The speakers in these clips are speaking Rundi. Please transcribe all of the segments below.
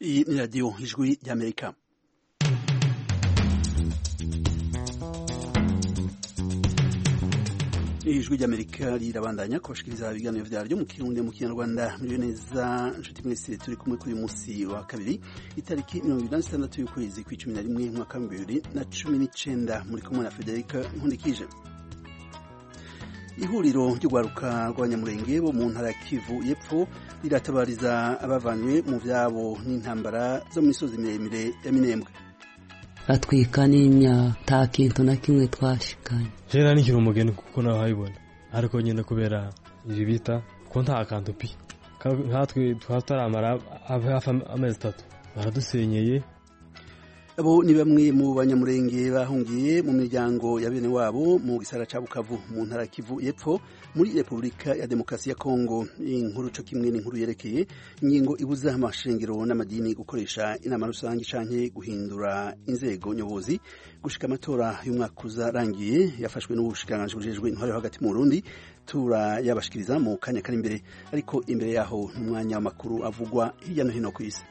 Iyi ni radiyo ijwi ry'Amerika. Ijwi ry'Amerika rirabandanya kubashikiriza ibiganiro vyaryo mu Kirundi mu Kinyarwanda. Muriyo neza nshuti mwese turi kumwe kuri musi wa kabiri itariki 26 y'ukwezi kw'icumi na rimwe mwaka wa 2019 muri kumwe na Frederic Nkundikije. Ihuriro ry'ugwaruka rw'abanyamurenge bo mu ntara ya Kivu y'Epfo riratabariza abavanywe mu vyabo n'intambara zo mu misozi miremire ya Minembwe. Batwika n'inya ta kintu na kimwe twashikanye. Jena nikiri umugeni kuko nawe habibona ariko nyine kubera ibi bita ko nta akantu pi nkatwe twataramara hafi amezi 3 baradusenyeye. Abo ni bamwe mu banyamurenge bahungiye mu miryango ya bene wabo mu gisara ca Bukavu mu ntara Kivu y'Epfo muri Republika ya Demokarasi ya Kongo. Inkuru co kimwe n'inkuru yerekeye ingingo ibuza amashengero n'amadini gukoresha inama rusange canke guhindura inzego nyobozi gushika amatora y'umwaka uzarangiye yafashwe n'ubushikiranganji bujejwe intwaro hagati mu Burundi turayabashikiriza mu kanya kari imbere, ariko imbere yaho n'umwanya w'amakuru avugwa hirya no hino kw'isi.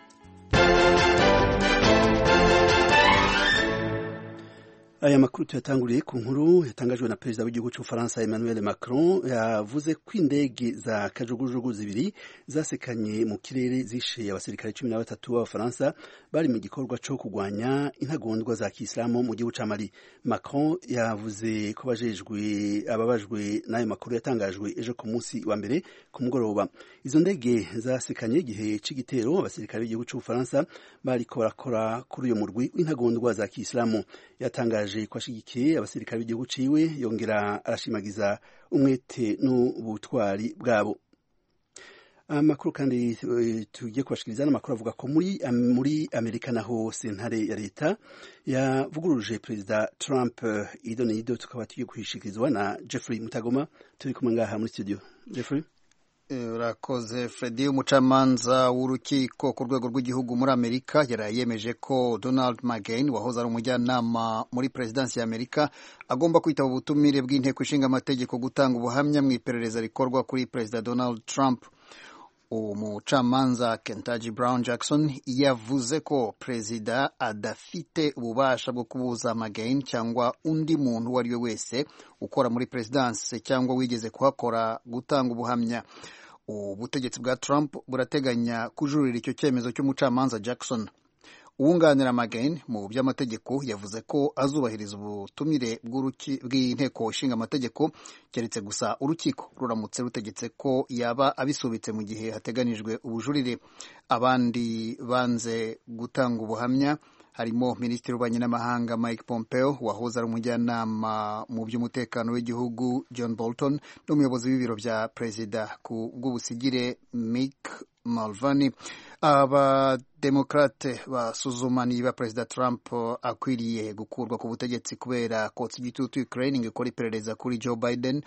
Aya makuru tuyatanguriye ku nkuru yatangajwe na perezida w'igihugu cy'Ufaransa Emmanuel Macron yavuze ko indege za kajugujugu zibiri zasekanye mu kirere zishe abasirikare 13 b'Abafaransa bari mu gikorwa cyo kugwanya intagondwa za Kisilamu mu gihugu ca Mali. Macron yavuze ko ababajwe n'ayo makuru yatangajwe ejo ku munsi wa mbere ku mugoroba. Izo ndege zasekanye igihe c'igitero abasirikare b'igihugu cy'Ufaransa bariko barakora kuri uyo murwi w'intagondwa za Kisilamu. Yatangaje ko ashigikiye abasirikare b'igihugu ciwe, yongera arashimagiza umwete n'ubutwari bwabo. Amakuru kandi tugiye kubashikiriza n'amakuru avuga ko muri Amerika naho sentare ya leta yavuguruje Perezida Trump. Idonido tukaba tugiye kuhishikirizwa na Jeffrey Mutagoma turi kumwe ngaha muri studio. Jeffrey. Urakoze Fredy. Umucamanza w'urukiko ku rwego rw'igihugu muri Amerika yarayemeje ko Donald McGain wahoze ari umujyanama muri presidency ya Amerika agomba kwitaba ubutumire bw'inteko ishinga amategeko gutanga ubuhamya mu iperereza rikorwa kuri Perezida Donald Trump. Umucamanza Ketanji Brown Jackson yavuze ko Perezida adafite ububasha bwo kubuza McGain cyangwa undi muntu uwo ari we wese ukora muri presidency cyangwa wigeze kuhakora gutanga ubuhamya. Ubutegetsi bwa Trump burateganya kujurira icyo cyemezo cy'umucamanza Jackson. Uwunganira McGain mu by'amategeko yavuze ko azubahiriza ubutumire bw'inteko ishinga amategeko keretse gusa urukiko ruramutse rutegetse ko yaba abisubitse mu gihe hateganijwe ubujurire. Abandi banze gutanga ubuhamya harimo Minisitiri w'Ububanyi n'Amahanga Mike Pompeo wahoze ari umujyanama mu by'umutekano w'igihugu John Bolton n'umuyobozi w'ibiro bya Perezida ku bw'ubusigire Mick Mulvaney. Abademokrate basuzuma niba Perezida Trump akwiriye gukurwa ku butegetsi kubera kotsa igitutu Ukraine ngikora iperereza kuri Joe Biden.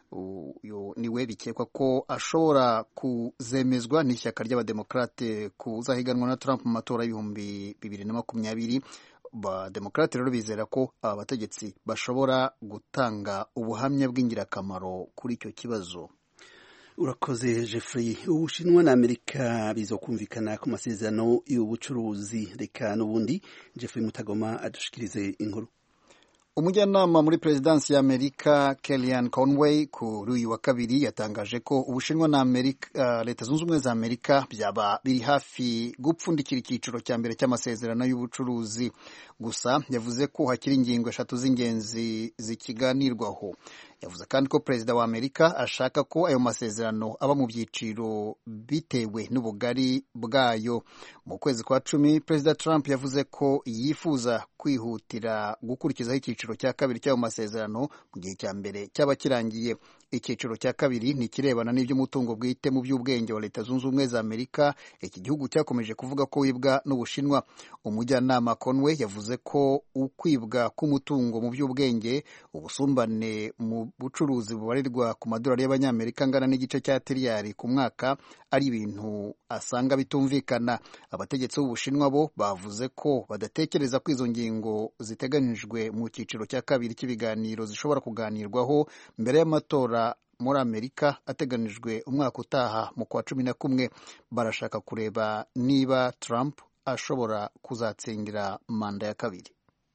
Uyu niwe bikekwa ko ashobora kuzemezwa n'ishyaka ry'abademokrate kuzahiganwa na Trump mu matora y'ibihumbi 2020. Abademokrate rero bizera ko aba bategetsi bashobora gutanga ubuhamya bw'ingirakamaro kuri icyo kibazo. Urakoze Jeffrey. Ubushinwa na Amerika bizokumvikana ku masezerano y'ubucuruzi. Reka n'ubundi Jeffrey Mutagoma adushikirize inkuru. Umujyanama muri presidency ya Amerika Kellyanne Conway kuri uyu wa kabiri yatangaje ko Ubushinwa na Amerika, Leta Zunze Ubumwe za Amerika byaba biri hafi gupfundikira icyiciro cya mbere cy'amasezerano y'ubucuruzi. Gusa yavuze ko hakiri ingingo 3 z'ingenzi zikiganirwaho. Yavuze kandi ko Perezida wa Amerika ashaka ko ayo masezerano aba mu byiciro bitewe n'ubugari bwayo. Mu kwezi kwa 10 Perezida Trump yavuze ko yifuza kwihutira gukurikizaho icyiciro cya kabiri cy'ayo masezerano mu gihe cya mbere cyaba kirangiye. Icyiciro cya kabiri ni kirebana n'iby'umutungo bwite mu by'ubwenge wa Leta Zunze Ubumwe za Amerika. Iki gihugu cyakomeje kuvuga ko wibwa n'Ubushinwa. Umujyanama Conway yavuze ko ukwibwa k'umutungo mu by'ubwenge, ubusumbane mu bucuruzi bubarirwa ku madolari y'abanyamerika angana n'igice cya tiriyari ku mwaka ari ibintu asanga bitumvikana. Abategetsi b'Ubushinwa bo bavuze ko badatekereza ko izo ngingo ziteganijwe mu cyiciro cya kabiri cy'ibiganiro zishobora kuganirwaho mbere y'amatora muri Amerika ateganijwe umwaka utaha mu kwa 11. Barashaka kureba niba Trump ashobora kuzatsindira manda ya kabiri.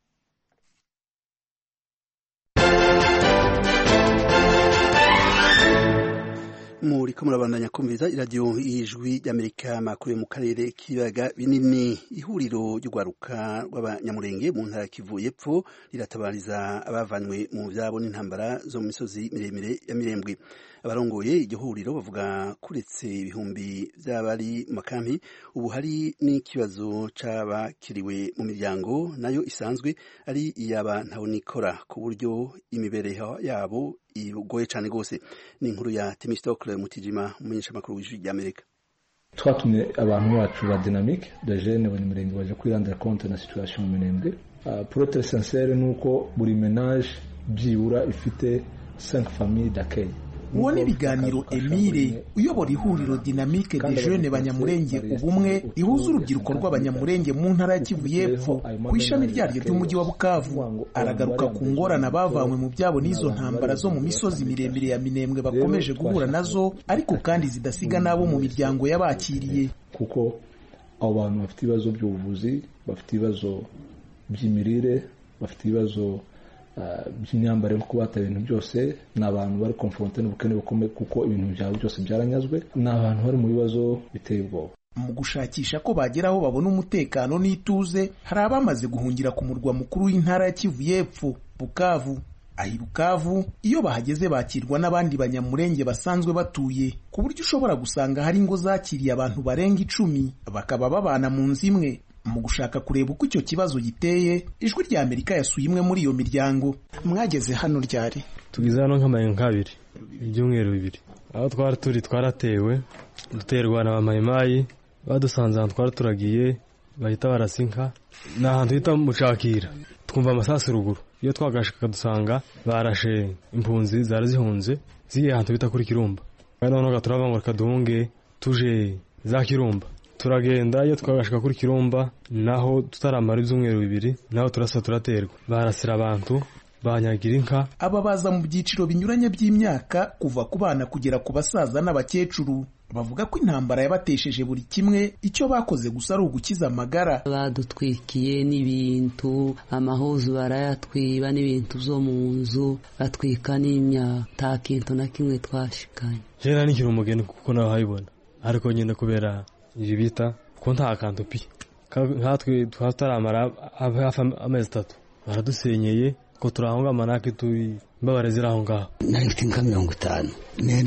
Muriko murabandanya kumviriza iradiyo y'ijwi ry'Amerika makuru mu karere k'ibiyaga binini. Ihuriro ry'ugwaruka rw'abanyamurenge mu ntara Kivu y'Epfo riratabariza abavanywe mu vyabo n'intambara zo mu misozi miremire ya Mirembwe. Abarongoye iryo huriro bavuga kuretse ibihumbi vy'abari mu makampi ubu hari n'ikibazo c'abakiriwe mu miryango nayo isanzwe ari iyaba ntabonikora ku buryo imibereho yabo igoye cyane gose. Ni inkuru ya Temistokle Mutijima umumenyesha makuru w'ijwi ry'Amerika. Twatumye abantu bacu ba dynamique de jeunes abanyamurenge baje kwirandira compte na situation mu Mirembwe. Pour être sincère nuko buri ménage byibura ifite 5 familles d'accueil. Uwo ni ibiganiro Emile uyobora ihuriro Dynamique de Jeunes Banyamurenge ubumwe rihuza urubyiruko rw'abanyamurenge mu ntara ya Kivu y'Epfo ku ishami ryaryo ry'umujyi wa Bukavu. Aragaruka ku ngorane bavanywe mu byabo n'izo ntambara zo mu misozi miremire ya Minembwe bakomeje guhura nazo, ariko kandi zidasiga nabo mu miryango y'abakiriye, kuko abo bantu bafite ibibazo by'ubuvuzi, bafite ibibazo by'imirire, bafite ibibazo by'imyambaro kuko bataye ibintu byose, n'abantu bari confronté n'ubukene bukomeye kuko ibintu byabo byose byaranyazwe, n'abantu bari mu bibazo biteye ubwoba. Mu gushakisha ko bageraho babona umutekano n'ituze, hari abamaze guhungira ku murwa mukuru w'intara ya Kivu y'Epfo Bukavu. Ahi Bukavu iyo bahageze bakirwa n'abandi banyamurenge basanzwe batuye, ku buryo ushobora gusanga hari ingo zakiriye abantu barenga 10 bakaba babana mu nzu imwe. Mu gushaka kureba uko icyo kibazo giteye, ijwi rya Amerika yasuye imwe muri iyo miryango. Mwageze hano ryari? Tugize hano nk'amayenga 2 ibyumweru 2. Aho twaratewe duterwa na bamayimayi badusanze ahantu turagiye bahita barasinka n'ahantu hita mucakira, twumva amasasu ruguru. Iyo twagashaka dusanga barashe impunzi zari zihunze ziye ahantu bita kuri Kirumba, kandi noneho turava ngo kaduhunge tuje za Kirumba. Turagenda iyo twagashaka kuri Kirumba naho tutaramara ibyumweru 2 naho turaterwa, barasira abantu banyagira inka. Aba baza mu byiciro binyuranye by'imyaka kuva ku bana kugera ku basaza n'abakecuru. Bavuga ko intambara yabatesheje buri kimwe, icyo bakoze gusa ari ugukiza amagara. Badutwikiye n'ibintu, amahuzu barayatwiba n'ibintu zo mu nzu, batwika n'imyaka, nta kintu na kimwe twashikanye. Jena nikiri umugeni kuko nawe hayibona, ariko nyine kubera ibi bita ko nta kantu pi nkatwe twataramara hafi amezi 3 baradusenyeye ko turahonga manake turi mbabare ziraho ngaho. Nari mfite nka 50 nene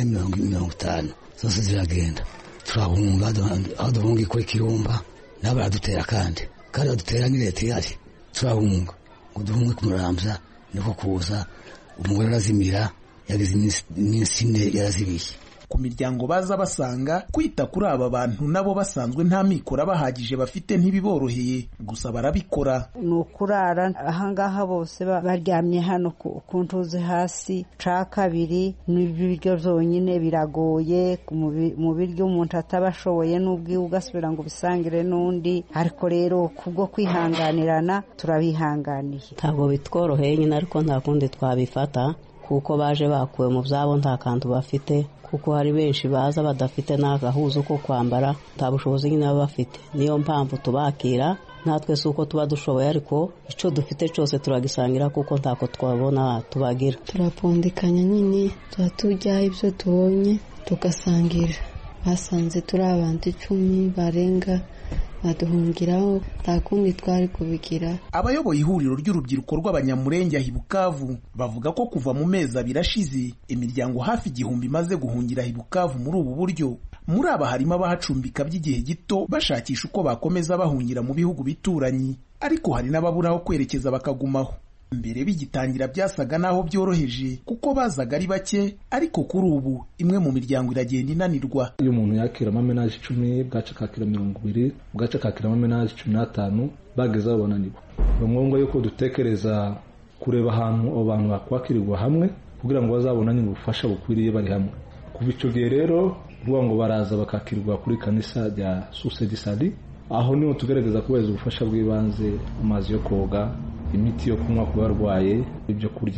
50 zose ziragenda, turahunga aho duhunga kuri Kirumba nabo baradutera kandi badutera ni leta yari, turahunga ngo duhunge kumuramvya niko kuza umugore arazimira, yagize iminsi 4 yarazibiye. Ku miryango baza basanga kwita kuri aba bantu nabo basanzwe nta mikoro bahagije bafite ntibiboroheye, gusa barabikora. Nukurara ahangaha bose baryamye hano ku ntuze hasi, ca kabiri n'ibiryo byonyine biragoye, mu biryo umuntu atabashoboye n'ubwiwe ugasubira ngo bisangire n'undi, ariko rero kubwo kwihanganirana turabihanganiye. Ntabwo bitworoheye nyine, ariko nta kundi twabifata kuko baje bakuwe mu byabo nta kantu bafite, kuko hari benshi baza badafite n'agahuzu ko kwambara, nta bushobozi nyine baba bafite. Niyo mpamvu tubakira, natwe si uko tuba dushoboye, ariko icyo dufite cyose turagisangira kuko ntako twabona tubagira. Turapundikanya nyine, turya ibyo tubonye tugasangira. Basanze turi abantu 10 barenga baduhungiraho, nta kundi twari kubigira. Abayoboye ihuriro ry'urubyiruko rw'abanyamurenge ahi Bukavu bavuga ko kuva mu mezi 2 ashize imiryango hafi 1000 imaze guhungira ahi Bukavu muri ubu buryo. Muri aba harimo abahacumbika by'igihe gito bashakisha uko bakomeza bahungira mu bihugu bituranyi, ariko hari n'ababura aho kwerekeza bakagumaho. Mbere bigitangira byasaga naho byoroheje kuko bazaga ari bake, ariko kuri ubu imwe mu miryango iragenda inanirwa. Iyo umuntu yakira amamenaje 10 bwaca kakira 20 bwaca kakira amamenaje 15 bageza bananirwa. Ngombwa yuko dutekereza kureba ahantu abo bantu bakwakirirwa hamwe kugira ngo bazabonane ubufasha bukwiriye bari hamwe. Kuva icyo gihe rero ruwa ngo baraza bakakirwa kuri kanisa rya Susedi, aho niho tugerageza kubeza ubufasha bw'ibanze, amazi yo koga, imiti yo kunywa ku barwaye, ibyo kurya,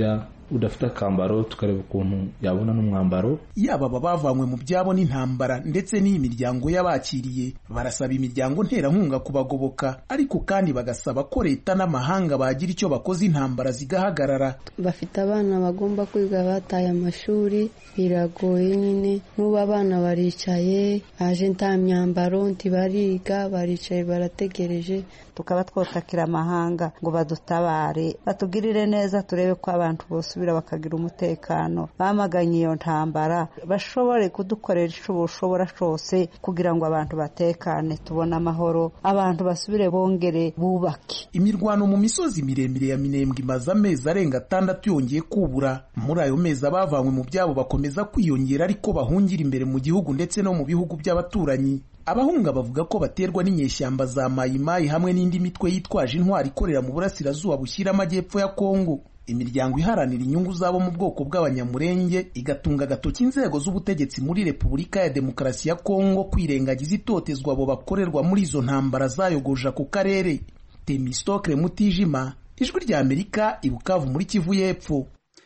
udafite akambaro tukareba ukuntu yabona n'umwambaro. Yaba aba bavanywe mu byabo n'intambara ndetse n'iyi miryango y'abakiriye barasaba imiryango nterankunga kubagoboka, ariko kandi bagasaba ko leta n'amahanga bagira icyo bakoze intambara zigahagarara. Bafite abana bagomba kwiga bataye amashuri, biragoye nyine. N'ubu abana baricaye, aje nta myambaro, ntibariga, baricaye barategereje. Tukaba twotakira amahanga ngo badutabare, batugirire neza, turebe ko abantu bosubira bakagira umutekano. Bamaganye iyo ntambara, bashobore kudukorera icyo boshobora cyose kugira ngo abantu batekane, tubone amahoro, abantu basubire bongere bubake. Imirwano mu misozi miremire ya Minembwe imaze amezi arenga 6 yongeye kubura. Muri ayo mezi abavanywe mu byabo bakomeza kwiyongera, ariko bahungira imbere mu gihugu ndetse no mu bihugu by'abaturanyi. Abahunga bavuga ko baterwa n'inyeshyamba za Mayimayi hamwe n'indi mitwe yitwaje intwari ikorera mu burasirazuba bushyira amajyepfo ya Kongo. Imiryango iharanira inyungu zabo mu bwoko bw'abanyamurenge igatunga agatoki inzego z'ubutegetsi muri Repubulika ya Demokarasi ya Kongo kwirengagiza itotezwa abo bakorerwa muri izo ntambara zayogoje ku karere. Temistokle Mutijima, Ijwi rya Amerika, i Bukavu muri Kivu y'Epfo.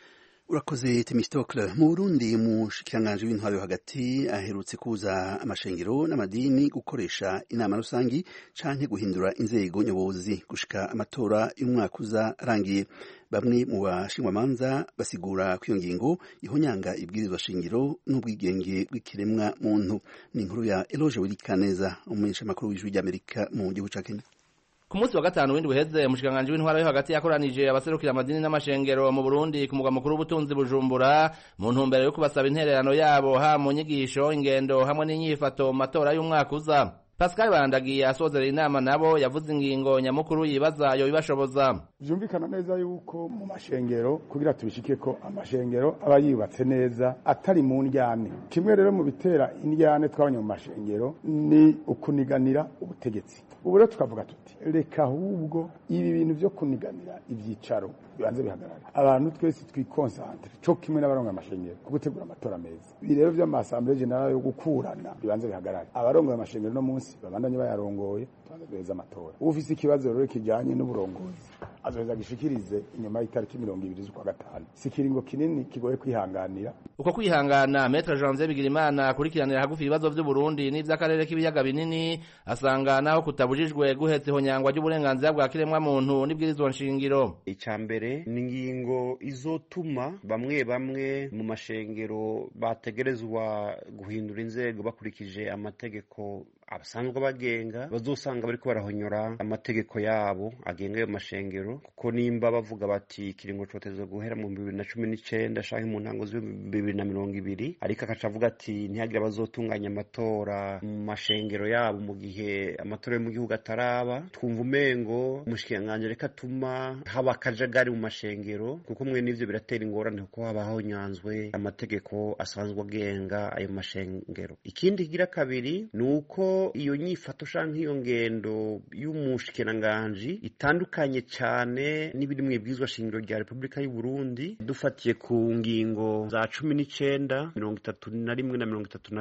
Urakoze Temistokle. Mu Burundi umushikiranganje w'intwaro hagati aherutse kuza amashengero n'amadini gukoresha inama rusangi canke guhindura inzego nyobozi gushika amatora y'umwaka uza arangiye. Bamwe mu bashingwamanza basigura ko iyo ngingo ihonyanga ibwirizwa shingiro n'ubwigenge bw'ikiremwa muntu. Ni inkuru ya Eloge Wilikaneza, umumenyeshamakuru w'Ijwi ry'Amerika mu gihugu ca Kenya. Ku munsi wa gatanu w'indwi uheze umushikiranganje w'intwaro yo hagati yakoranije abaserukira amadini n'amashengero mu Burundi ku mugwa mukuru w'ubutunzi Bujumbura mu ntumbero yo kubasaba intererano yabo ha mu nyigisho, ingendo hamwe n'inyifato mu matora y'umwaka uza. Pascal Barandagiye asozera inama nabo yavuze ingingo nyamukuru yibaza yo bibashoboza. Byumvikana neza yuko mu mashengero kugira tubishike ko amashengero aba yubatse neza atari mu ndyane. Kimwe rero mu bitera indyane twabanye mu mashengero ni ukuniganira ubutegetsi. Ubu rero tukavuga tuti reka ahubwo ibi bintu byo kuniganira ibyicaro bibanze bihagarara, abantu twese twikonsantre cyo kimwe n'abarongo amashengero ku gutegura amatora meza. Ibi rero by'amasambere general yo gukurana bibanze bihagarara, abarongo amashengero no munsi babandanye bayarongoye tubanze amatora. Ufise ikibazo rero kijanye n'uburongozi azoheza gishikirize inyuma y'itariki 20 z'ukwa gatanu. Sikiringo kinini kigoye kwihanganira. Uko kwihangana Maître Janvier Bigirimana akurikiranira hagufi ibibazo by'u Burundi n'ivy'akarere k'ibiyaga binini asanga naho kutabujijwe guhetse ihonyangwa ry'uburenganzira bwa kiremwa muntu n'ibwirizwa nshingiro. Icambere ni ingingo izotuma bamwe mu mashengero bategerezwa guhindura inzego bakurikije amategeko abasanzwe bagenga, bazosanga bariko barahonyora amategeko yabo agenga ayo mashengero, kuko nimba bavuga bati kiringo coteza guhera mu 2019 shanke mu ntango z' 2020, ariko akaca avuga ati ntihagira bazotunganya amatora mu mashengero yabo mu gihe amatora yo mu gihugu ataraba. Twumva umengo umushikiranganje reka tuma haba akajagari mu mashengero, kuko mwe n'ivyo biratera ingorane kuko haba honyanzwe amategeko asanzwe agenga ayo mashengero. Ikindi kigira kabiri nuko iyo nyifato shanke iyo ngendo y'umushikiranganje itandukanye cyane n'ibiri mu ibwirizwa shingiro rya Repubulika y'u Burundi. Dufatiye ku ngingo za 19, 31 na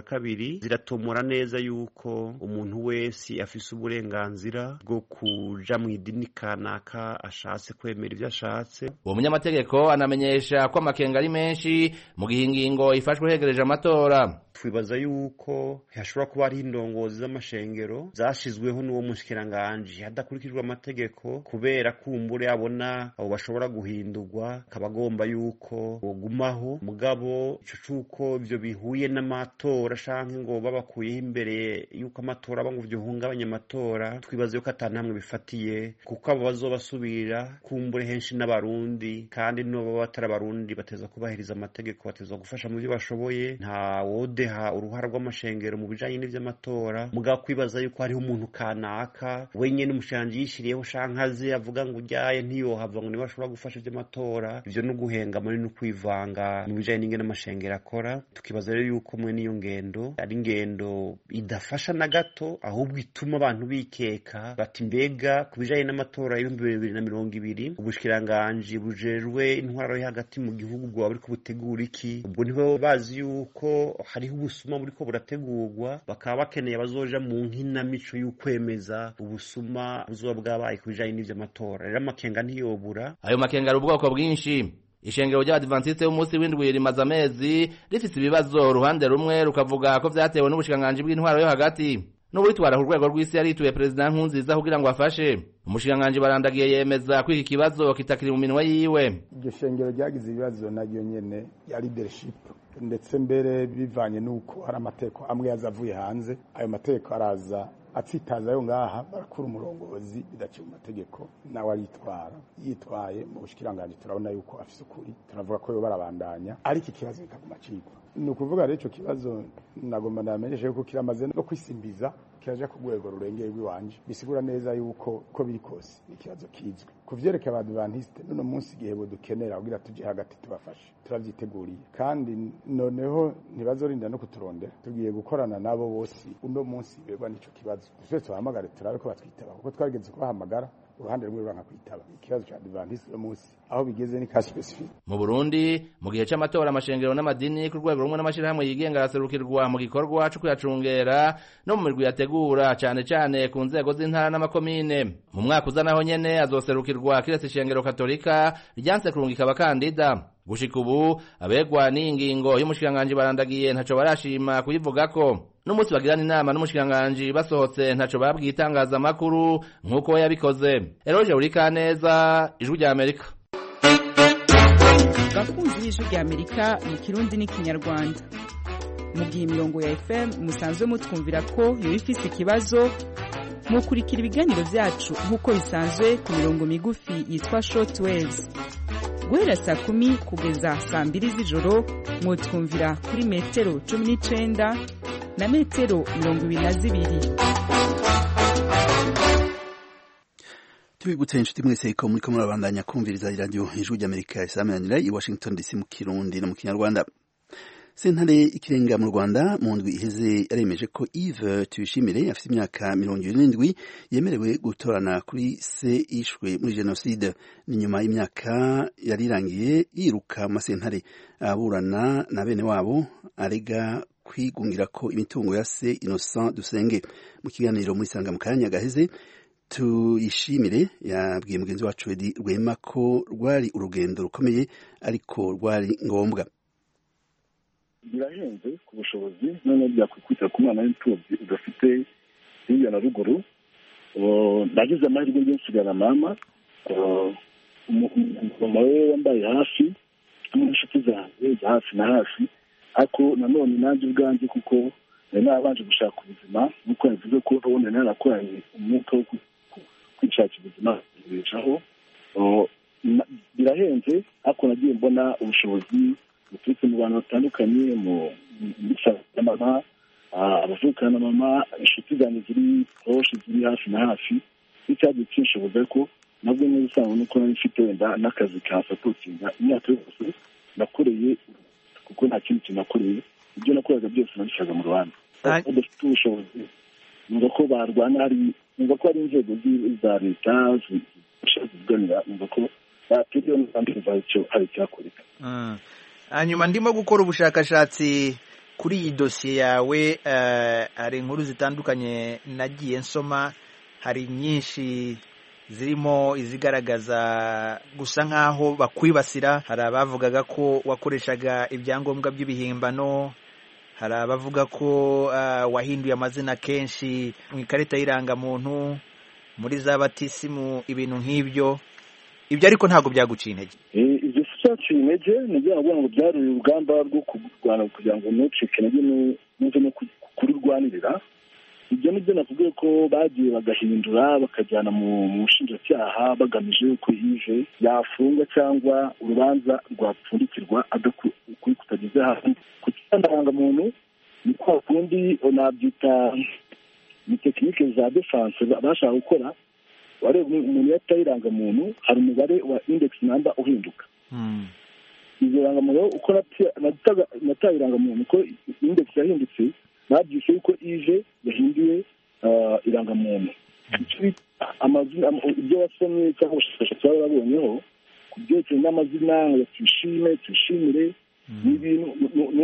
32 ziratomora neza yuko umuntu wese afise uburenganzira bwo kuja mu idini kanaka ashatse kwemera ivyo ashatse. Uwo munyamategeko anamenyesha ko amakenga ari menshi mu gihe ingingo ifashwe hegereje amatora. Twibaza yuko hashobora kuba ari indongozi z'amashengero zashizweho n'uwo mushikiranganje hadakurikijwe amategeko, kubera kumbure abona abo bashobora guhindurwa kabagomba yuko bogumaho. Mugabo ico cuko ivyo bihuye n'amatora shanke ngo babakuyeho imbere yuko amatora aba ngo vyohungabanya amatora, twibaza yuko atanamwe bifatiye, kuko abo bazobasubira kumbure henshi n'abarundi, kandi no batara abarundi bateza kubahiriza amategeko, bateza gufasha mu byo bashoboye. Nta wodeha uruhara rw'amashengero mu bijanye n'ivy'amatora. Mugabo kwibaza yuko hariho umuntu kanaka wenyene umushanje yishiriyeho shankaze avuga ngo ujyaye ntiyohava ngo niba ashobora gufasha ivy'amatora, ivyo no guhenga muri no kwivanga mu bijanye n'ingene amashengero akora. Tukibaza rero yuko mwe niyo ngendo ari ngendo idafasha na gato, ahubwo ituma abantu bikeka bati mbega ku bijanye n'amatora y'2020 ubushikiranganje bujejwe intwaro yo hagati mu gihugu bwa buri kubutegura iki. Ubwo niho bazi yuko hariho ubusuma buriko burategurwa, bakaba bakeneye bazoja mu nkinamico y'ukwemeza ubusuma buzoba bwabaye ku bijanye n'ivyo amatora. Rero amakenga ntiyobura. Ayo makenga ari ubwoko bwinshi. ishengero ry'abadivantiste b'umunsi w'indwi rimaze amezi rifite ibibazo uruhande rumwe rukavuga ko vyatewe n'ubushikiranganji bw'intwaro yo hagati n'uburitwara ku rwego rw'isi yarituye Perezida Nkurunziza kugira ngo afashe. Umushikiranganji Barandagiye yemeza ko iki kibazo kitakiri mu minwe yiwe. Iryo shengero ryagize ibibazo naryo nyene ya leadership, ndetse mbere bivanye n'uko hari amateko amwe yazavuye hanze. Ayo mateko araza atsitaza yo ngaha barakura umurongozi bidaciye mu mategeko nawe aritwara yitwaye mu bushikiranganje. Turabona yuko afise ukuri, turavuga ko yo barabandanya ariko ikibazo kikaguma cigwa. Ni ukuvuga rero ico kibazo nagomba ndamenyeshe yuko kiramaze no kwisimbiza kiraje ku rwego rurengeye rw'iwanje, bisigura neza yuko ko biri kose ni ikibazo kizwe. Kuvyerekeye abadivantiste none munsi igihe dukenera kugira tuje hagati tubafashe, turavyiteguriye kandi noneho ntibazorinda no kuturondera. Tugiye gukorana nabo bose uno munsi begwa n'ico kibazo, twese tuhamagare turabe ko batwitaba kuko twageze kubahamagara uruhande rumwe rwanka kwitaba. Ikibazo cha adventiste no munsi aho bigeze ni cash specific. Mu Burundi mu gihe c'amatora amashengero n'amadini ku rwego rumwe n'amashirahamwe yigenga araserukirwa mu gikorwa cyo kuyacungera no mu mirwi yategura cane ku nzego z'intara n'amakomine. Mu mwaka uzanaho nyene azoserukirwa kiretse ishengero katolika ryanse kurungika abakandida. Gushika ubu abegwa n'ingingo y'umushikiranganji Barandagiye ntaco barashima kuyivugako. N'umunsi bagirana inama n'umushikiranganji basohotse ntaco babwiye itangazamakuru nk'uko yabikoze. Eroje Urikaneza, Ijwi rya Amerika. Bakunzi b'Ijwi rya Amerika mu Kirundi n'Ikinyarwanda, mu gihe imirongo ya FM musanzwe mutwumvira ko yo ifise ikibazo, mukurikira ibiganiro vyacu nk'uko bisanzwe ku mirongo migufi yitwa shortwaves. Guhera saa 10 kugeza saa 2 z'ijoro mwotwumvira kuri metero 19 na metero 22. Tubibutse inshuti mwese ko muriko murabandanya kumviriza radio Ijwi rya Amerika isamanira i Washington DC mu Kirundi no mu Kinyarwanda. Sentare ikirenga mu Rwanda mu ndwi iheze yaremeje ko Yves Tuyishimire afite imyaka 27 yemerewe gutorana kuri se ishwe muri genocide. Ni nyuma y'imyaka yarirangiye yiruka mu sentare aburana na bene wabo arega kwigungira ko imitungo ya se Innocent Dusenge. Mu kiganiro muri Sanga mu kanya gaheze Tuyishimire yabwiye mugenzi wacu Edi Rwema ko rwari urugendo rukomeye ariko rwari ngombwa. Birahenze ku bushobozi none byakwikutira ku mwana w'imfubyi udafite hirya na ruguru. Nagize amahirwe yo gusigana mama, mama we wambaye hafi n'inshuti zanjye za hafi na hafi, ariko nanone nanjye ubwanjye kuko nabanje gushaka ubuzima nuko yavuze ko ubone narakoranye umwuka wo kwishakira ubuzima bicaho. Birahenze ariko nagiye mbona ubushobozi buturutse mu bantu batandukanye, mu mama, abavukana mama, inshuti zanjye ziri proche ziri hafi na hafi. Icyagiye kinshoboza ko nabwo neza usanga nuko nari mfite wenda n'akazi kasapotinga imyaka yose nakoreye kuko nta kintu nakoreye, ibyo nakoraga byose nabishaga mu Rwanda. Udafite ubushobozi numva ko barwana, numva ko hari inzego za leta zishaziganira, numva ko bategereje n'abandi icyo hari cyakoreka. Hanyuma ndimo gukora ubushakashatsi kuri iyi dosiye yawe, hari inkuru zitandukanye nagiye nsoma, hari nyinshi zirimo izigaragaza gusa nkaho bakwibasira. Hari abavugaga ko wakoreshaga ibyangombwa by'ibihimbano, hari abavuga ko wahinduye amazina kenshi mu ikarita y'irangamuntu, muri za batisimu, ibintu nk'ibyo. Ibyo ariko ntabwo byaguciye intege. Ibyo cyaciye intege nibyo navuga ngo byari urugamba rwo kurwana kugira ngo nucike intege n'uze no kurirwanirira. Ibyo nibyo navuga ko bagiye bagahindura bakajyana mu bushinjacyaha bagamije ko Yves yafunga cyangwa urubanza rwapfundikirwa kuri kutageze hasi. Ku kirangamuntu ni kwa kundi nabyita ni tekinike za defense bashaka gukora. Wareba umuntu yatayirangamuntu hari umubare wa index number uhinduka. Izo rangamuntu uko natayirangamuntu ko index yahindutse, babyise ko Yves yahinduye irangamuntu. Amazina ibyo wasomye cyangwa ubushakashatsi babonyeho ku byerekeye n'amazina ya Tuyishimire n'ibintu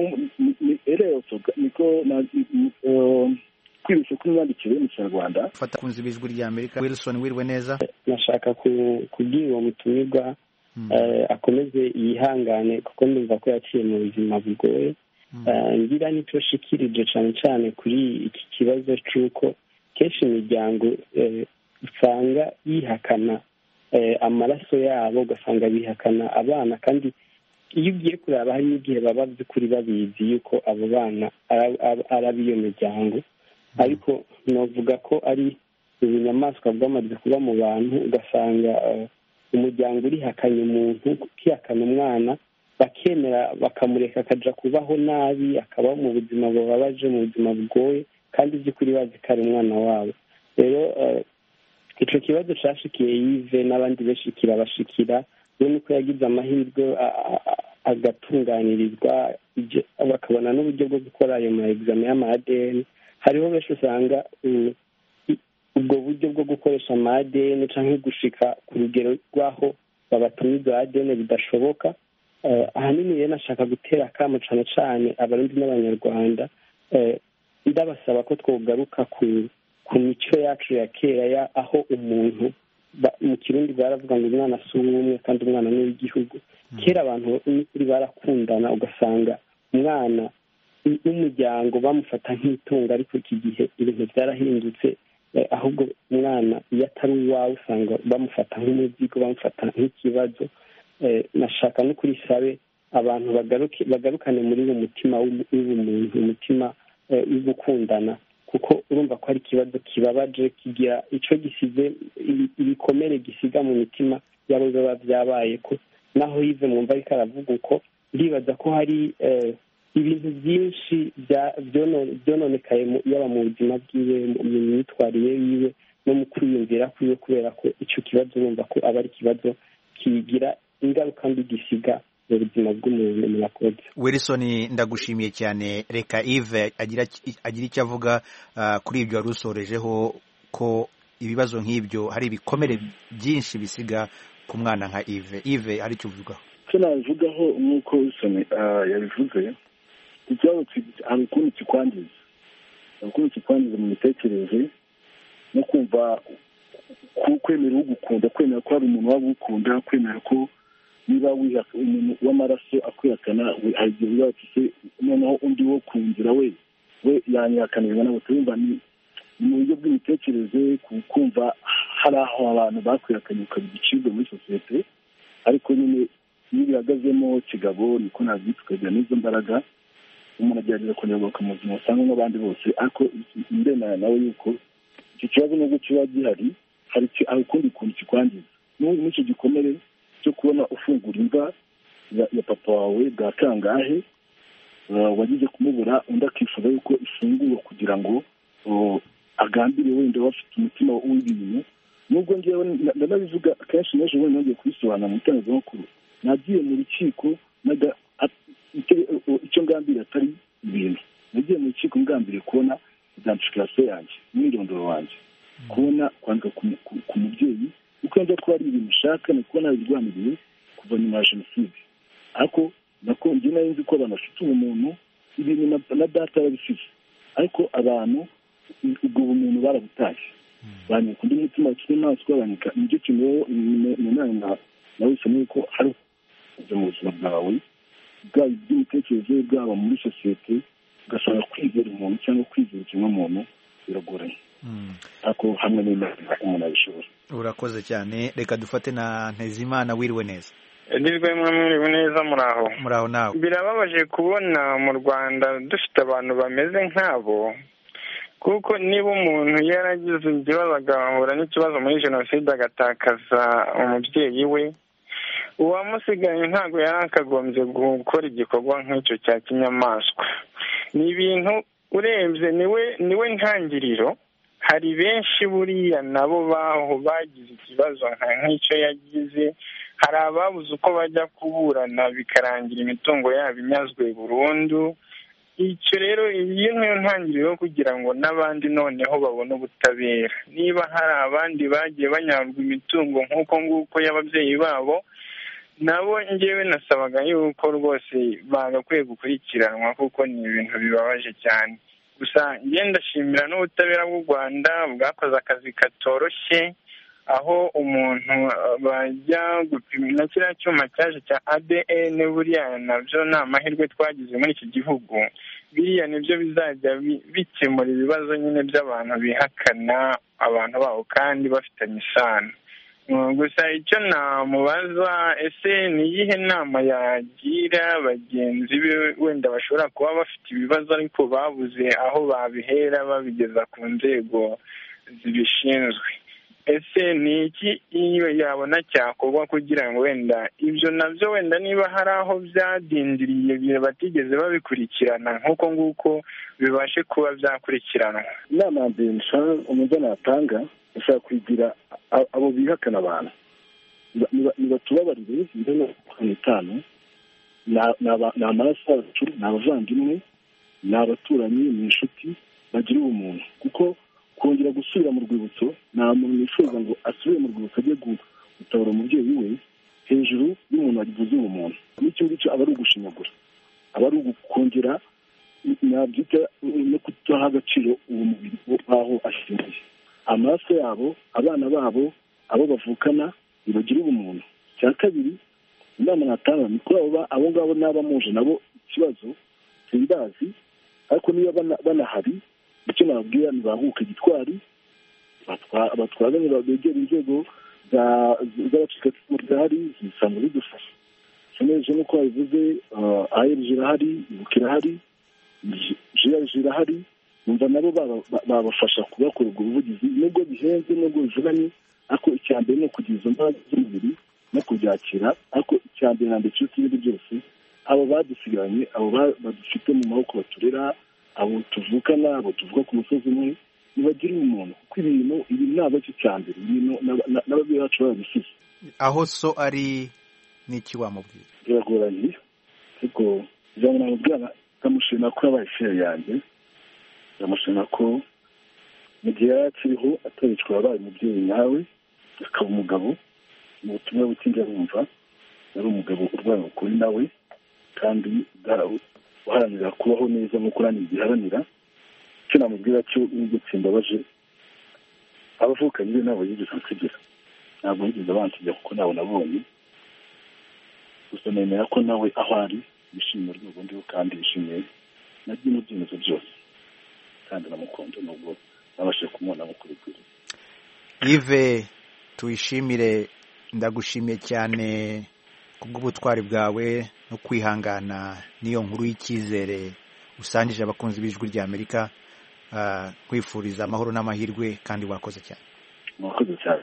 niko kwibeshya kw'imyandikire mu Kinyarwanda. Fata kunzi b'Ijwi rya Amerika Wilson, wirwe neza. Nashaka kubwira uwo mutumirwa akomeze yihangane kuko ndumva ko yaciye mu buzima bugoye. Ngira nicyo shikirije cyane cyane kuri iki kibazo cy'uko kenshi imiryango usanga yihakana amaraso yabo, ugasanga bihakana abana, kandi iyo ugiye kureba hari n'igihe baba by'ukuri babizi yuko abo bana ari ab'iyo miryango, ariko navuga ko ari ubunyamaswa bwamaze kuba mu bantu, ugasanga umuryango urihakanye umuntu, ukihakana umwana, bakemera bakamureka akajya kubaho nabi, akabaho mu buzima bubabaje, mu buzima bugoye, kandi by'ukuri bazi ko ari umwana wabo. Rero icyo kibazo cyashikiye Yves n'abandi benshi kirabashikira, we nuko yagize amahirwe agatunganirizwa, bakabona n'uburyo bwo gukora ayo ma examen y'ama ADN. Hariho benshi usanga ubwo buryo bwo gukoresha ama ADN cyangwa gushika ku rugero rw'aho babatumiza ADN bidashoboka. Ahanini rero nashaka gutera akamo cyane cyane abarundi n'abanyarwanda, ndabasaba ko twogaruka ku mico yacu ya kera, aho umuntu mu Kirundi baravuga ngo umwana si uw'umwe kandi umwana ni uw'igihugu. Kera abantu n'ukuri barakundana, ugasanga umwana n'umuryango bamufata nk'itungo, ariko iki gihe ibintu byarahindutse, ahubwo umwana iyo atari uwawe usanga bamufata nk'umuzigo, bamufata nk'ikibazo. Nashaka no kuri sabe abantu bagarukane muri uwo mutima w'ubumuntu, umutima wo gukundana, kuko urumva ko ari ikibazo kibabaje, kigira icyo gisize, ibikomere gisiga mu mitima yabo biba byabaye ko. Naho Yves mwumva ariko aravuga uko, ndibaza ko hari ibintu byinshi byononekaye yaba mu buzima bwiwe, mu myitwarire yiwe no mu kwiyumvira kwiwe, kubera ko icyo kibazo urumva ko aba ari ikibazo kigira ingaruka mbi gisiga mu buzima bw'umuntu. Murakoze. Wilson, ndagushimiye cyane. Reka Yves agira icyo avuga kuri ibyo wari usorejeho, ko ibibazo nk'ibyo hari ibikomere byinshi bisiga ku mwana nka Yves. Yves, hari icyo uvugaho? icyo nabivugaho nk'uko Wilson yabivuze, ikibazo hari ukuntu kikwangiza mu mitekerereze no kumva kwemera ugukunda, kwemera ko hari umuntu waba ugukunda, kwemera ko niba wihaka umuntu w'amaraso akwihakana, hari igihe uba ufite noneho undi wo ku nzira we yanyihakanirwa nabo. turumva ni mu buryo bw'imitekerereze, kumva hari aho abantu bakwihakanye ukaba igicibwa muri sosiyete, ariko nyine iyo bihagazemo kigabo niko nabyita, ukagira n'izo mbaraga, umuntu agerageza kunyurwa mu buzima usanga nk'abandi bose. Ariko ndemera nawe yuko icyo kibazo nubwo kiba gihari, hari ukundi kuntu kikwangiza n'icyo gikomere cyo kubona ufungura imva ya papa wawe bwa kangahe, wagize kumubura, undi akifuza yuko ifungurwa kugira ngo agambire wenda bafite umutima w'ibintu. Nubwo ngewe ndanabivuga kenshi, n'ejo bundi nongeye kubisobanura mu itangazamakuru, nagiye mu rukiko icyo ngambiriye atari ibintu, nagiye mu rukiko ngambiriye kubona identification yanjye n'umwirondoro wanjye, kubona kwandika ku mubyeyi, uko njya kuba ari ibintu ushaka, ni kuba nabirwaniriye kuva nyuma ya jenoside. Ariko nako njye nari nzi ko abantu bafite ubumuntu, ibintu na data yarabisize, ariko abantu ubwo bumuntu barabutashye, banyika undi mutima w'inyamaswa, banyika nicyo kintu na Wilson yuko hari mu buzima bwawe, bwaba iby'imitekerereze, bwaba muri sosiyete, ugasanga kwizera umuntu cyangwa kwizera ikiremwamuntu biragoranye, ariko hamwe n'imana umuntu abishobora. Urakoze cyane. Reka dufate na Ntezimana. Wiriwe neza? Mwiriwe neza. Muraho nawe? Birababaje kubona mu Rwanda dufite abantu bameze nk'abo, kuko niba umuntu yaragize ikibazo agahura n'ikibazo muri jenoside agatakaza umubyeyi we, uwamusigaye ntabwo yari akagombye gukora igikorwa nk'icyo cya kinyamaswa. Ni ibintu urebye niwe ntangiriro. Hari benshi buriya nabo bagize ikibazo nk'icyo yagize. Hari ababuze uko bajya kuburana bikarangira imitungo yabo inyazwe burundu. Icyo rero iyi niyo ntangiriro kugira ngo n'abandi noneho babone ubutabera. Niba hari abandi bagiye banyagwa imitungo nk'uko nguko y'ababyeyi babo, nabo njyewe nasabaga yuko rwose bagakwiye gukurikiranwa, kuko ni ibintu bibabaje cyane. Gusa njye ndashimira n'ubutabera bw'u Rwanda bwakoze akazi katoroshye, aho umuntu bajya gupima na kiriya cyuma cyaje cya ADN, buriya nabyo ni amahirwe twagize muri iki gihugu. Biriya nibyo bizajya bikemura ibibazo nyine by'abantu bihakana abantu babo kandi bafitanye isano. Gusa icyo namubaza, ese ni iyihe nama yagira bagenzi be wenda bashobora kuba bafite ibibazo ariko babuze aho babihera babigeza ku nzego zibishinzwe? Ese ni iki yabona cyakorwa kugira ngo wenda ibyo nabyo wenda niba hari aho byadindiriye batigeze babikurikirana nk'uko nguko bibashe kuba byakurikiranwa? inama ya mbere umuntu natanga ushaka kwigira abo bihakana abantu nibatubabarire mbere no kwitanu ni amaraso yacu, ni abavandimwe, ni abaturanyi, ni inshuti, bagira ubumuntu. Kuko kongera gusubira mu rwibutso, nta muntu wifuza ngo asubire mu rwibutso ajye gutabara umubyeyi we hejuru y'umuntu wagize ubumuntu. N'icyo ngicyo aba ari ugushinyagura, aba ari ugukongera nabyita no kudaha agaciro uwo mubiri w'aho ashingiye. Amaraso yabo, abana babo, abo bavukana ntibagira ubumuntu. Cya kabiri, inama natanga ni kuri abo ngabo n'abamuje nabo ikibazo simbazi, ariko niba banahari icyo nababwira ntibahuke gitwari, batwazanye begera inzego z'abacikacumu zihari zisanzwe zidufasha. Seneje nk'uko babivuze, ARG irahari, ibuka irahari, JRG irahari, numva nabo babafasha kubakora ubwo buvugizi, nubwo bihenze nubwo bivunanye, ariko icya mbere ni ukugira izo mbaraga z'umubiri no kubyakira. Ariko icya mbere na mbere cyose n'ibindi byose, abo badusigaranye, abo badufite mu maboko baturera, abo tuvukana, abo tuvuga ku musozi umwe, ntibagire umuntu. Kuko ibi ntabwo cyo cya mbere, ibintu n'ababyeyi bacu babisize. Aho so ari n'iki wamubwira? Biragoranye, ariko ijambo namubwira ndamushima ko yabaye fere yanjye, ndamushima ko mu gihe yari akiriho ataricwa yabaye umubyeyi nawe, akaba umugabo. Mu butumwa butinjya bumva yari umugabo urwanya ukuri nawe, kandi uharanira kubaho neza nk'uko nanjye giharanira. Icyo namubwira cyo n'ubwo kimbabaje, abavukanye be nabo yigeze kugira, ntabwo yigeze abansijya kuko nabo nabonye. Gusa nemera ko nawe aho ari yishimiye urwego ndiho kandi yishimiye na bino byemezo byose, kandi namukunda nubwo nabashe kumubona mukuri kuri. Yves Tuyishimire, ndagushimiye cyane kubw'ubutwari bwawe no kwihangana n'iyo nkuru y'icyizere usangije abakunzi b'Ijwi ry'Amerika. Kwifuriza amahoro n'amahirwe kandi wakoze cyane. Mwakoze cyane.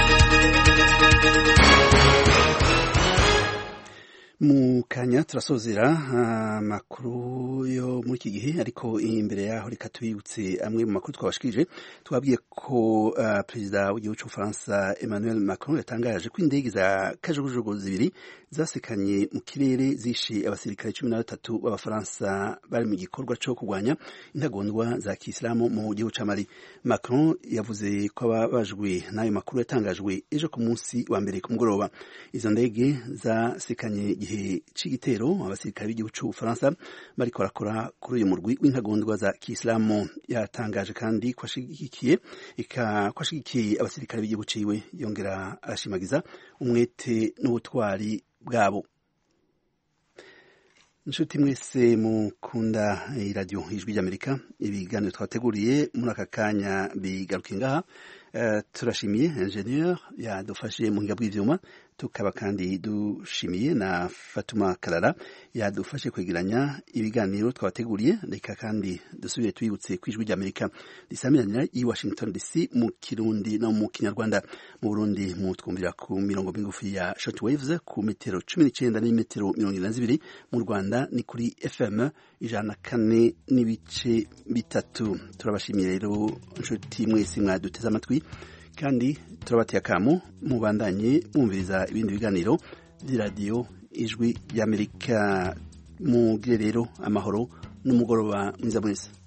Mu kanya turasozera amakuru yo muri iki gihe, ariko imbere yaho reka tubibutse amwe mu makuru twabashikirije. Twabwiye ko perezida w'igihugu cy'Ubufaransa Emmanuel Macron yatangaje ko indege za kajugujugu zibiri zasekanye mu kirere zishe abasirikare 13 b'Abafaransa bari mu gikorwa cyo kurwanya intagondwa za Kisilamu mu gihugu ca Mali. Macron yavuze ko ababajwe n'ayo makuru yatangajwe ejo ku munsi wa mbere ku mugoroba. Izo ndege zasekanye c'igitero abasirikare b'igihugu cy'Ubufaransa bariko barakora kuri uyu murwi w'intagondwa za Kisilamu. Yatangaje kandi ko ashigikiye abasirikare b'igihugu ciwe, yongera arashimagiza umwete n'ubutwari bwabo. Nshuti mwese mukunda radio Ijwi ry'Amerika, ibiganiro twateguriye muri aka kanya bigaruke ngaha. Turashimiye ingenieur yadufashe mu hinga bw'ivyuma, tukaba kandi dushimiye na Fatuma Karara yadufashe kwegeranya ibiganiro twabateguriye. Reka kandi dusubire twibutse ku Ijwi ry'Amerika risamiranira i Washington DC mu Kirundi no mu Kinyarwanda. Mu Burundi mutwumvira ku mirongo migufi ya shortwaves ku metero 19 n'imetero 22. Mu Rwanda ni kuri FM 104 n'ibice bitatu. Turabashimiye rero nshuti mwese mwaduteze amatwi, kandi turabateye akamo mubandanye mwumviriza ibindi biganiro by'iradiyo Ijwi ry'Amerika. Mugire rero amahoro n'umugoroba mwiza mwese.